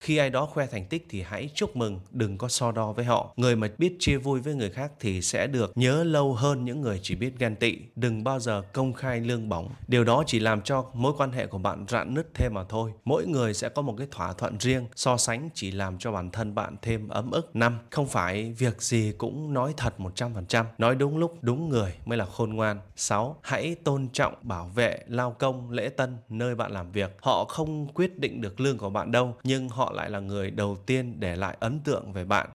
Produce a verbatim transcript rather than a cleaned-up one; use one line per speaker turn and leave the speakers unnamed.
Khi ai đó khoe thành tích thì hãy chúc mừng, đừng có so đo với họ. Người mà biết chia vui với người khác thì sẽ được nhớ lâu hơn những người chỉ biết ghen tị. Đừng bao giờ công khai lương bổng. Điều đó chỉ làm cho mối quan hệ của bạn rạn nứt thêm mà thôi. Mỗi người sẽ có một cái thỏa thuận riêng, so sánh chỉ làm cho bản thân bạn thêm ấm ức. Năm, không phải việc gì cũng nói thật một trăm phần trăm. Nói đúng lúc, đúng người mới là khôn ngoan. Sáu, hãy tôn trọng, bảo vệ, lao công, lễ tân nơi bạn làm việc. Họ không quyết định được lương của bạn đâu, nhưng họ lại là người đầu tiên để lại ấn tượng về bạn.